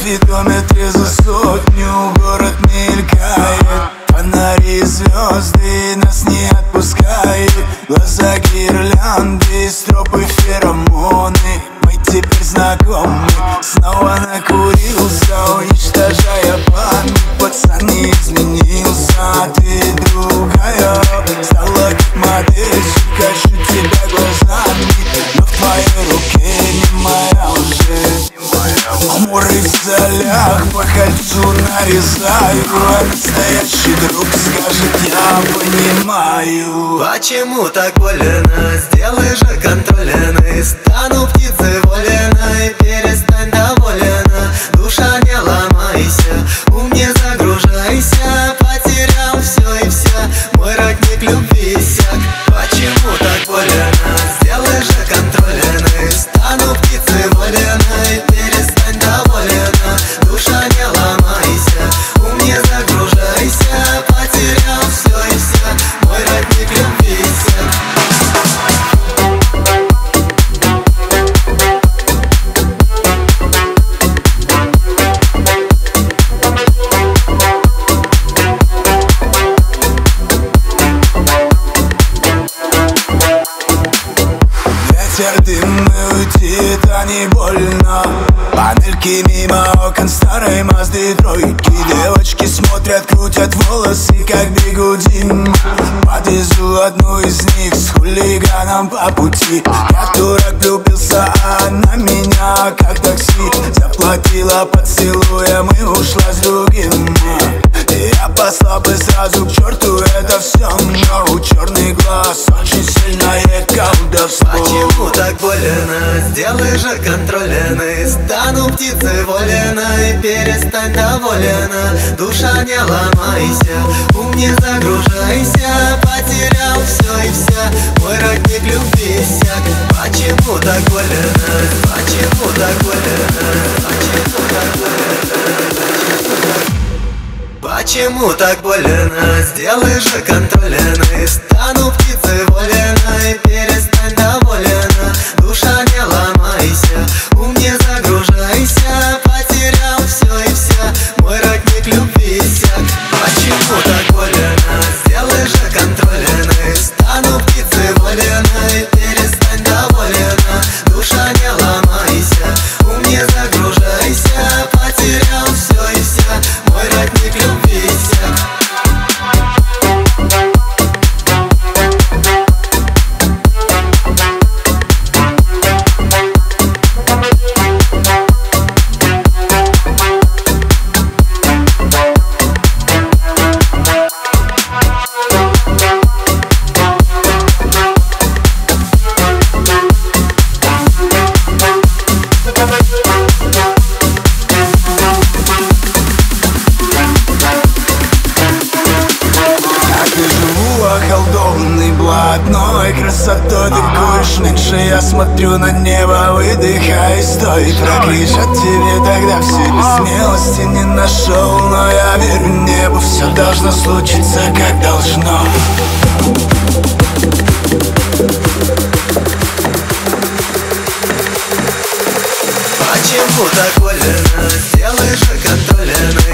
спидометре за сотню город мелькает. Фонари, звезды нас не отпускают. Глаза гирлянды, стропы, феромоны. Мы теперь знакомы. Снова накурился, уничтожая память. Пацан не изменился, ты другая. Стала как модельщик, хочу тебя глазами. Но в твоей руке не моя уже. Амуры в солях по кольцу нарезаю. А настоящий друг скажет: я понимаю. Почему так больно? Сделай же контрольный. Стану птицей воленой. Перестань доволена. Душа, не ломайся, ум не загружайся. Потерял все и вся, мой родник любви иссяк. Почему так больно? Сделай же контрольный. Стану птицей воленой. Перестань доволена. Душа, не ломайся, ум не загружайся. Потерял все и вся, мой родник любви иссяк. Ветер дымный уйти, да не больно. Панельки мимо окон старой Мазды тройки. Девочки смотрят, крутят волосы, как бигуди. Подвезу одну из них с хулиганом по пути. Я дурак, влюбился, а она меня как такси. Заплатила поцелуем и ушла с другим. Я послал бы сразу к черту это все, но у черный глаз очень сильное колдовство. Почему так больно? Сделай же контрольный. Стану птицей воленой. Перестань доволена. Душа, не ломайся, ум не загружайся. Потерял все и вся, мой родник любви иссяк. Почему так больно? Почему так больно? Почему так больно? Почему так больно? Сделай же контрольный. Стану птицей воленой. Перестань доволена. Душа, не ломайся, ум не загружайся. Потерял все и вся, мой родник любви иссяк. Почему так больно? Сделай же контрольный. Стану птицей воленой. Перестань доволена. Душа, не ломайся, ум не загружайся. Потерял все и вся, мой родник любви иссяк. Околдованный блатной красотой, ты куришь меньше, я смотрю на небо, выдыхай, стой. Прокричат тебе тогда все, без смелости не нашел. Но я верю небу, все должно случиться как должно. Почему так больно? Сделай же контрольный.